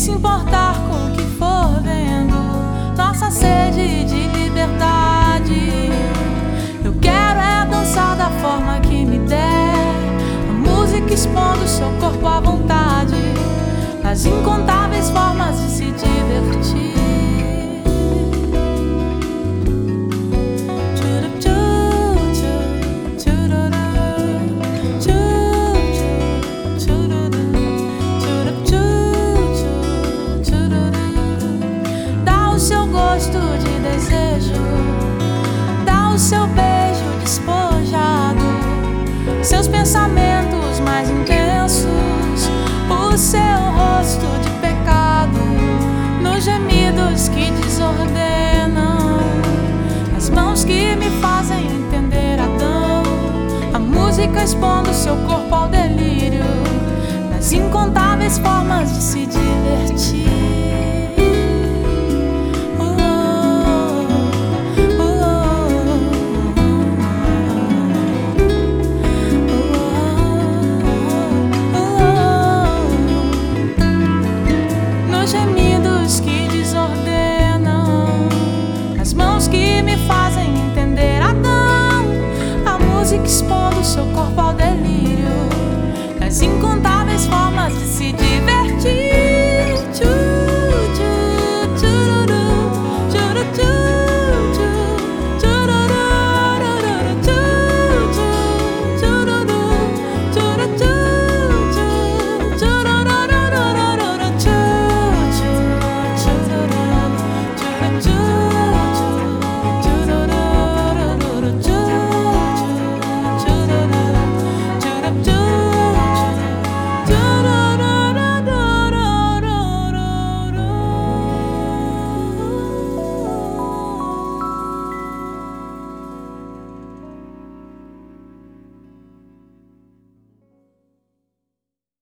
se importar com o que for vendo, nossa sede de liberdade. Eu quero é dançar da forma que me der, a música expondo seu corpo à vontade, as incontáveis formas de se divertir. De desejo, dá o seu beijo despojado, seus pensamentos mais intensos, o seu rosto de pecado, nos gemidos que desordenam, as mãos que me fazem entender Adão, a música expondo seu corpo ao delírio, nas incontáveis formas de se divertir. Gemidos que desordenam, as mãos que me fazem entender Adão, a música expondo seu corpo ao delírio, as incontáveis formas de se divertir.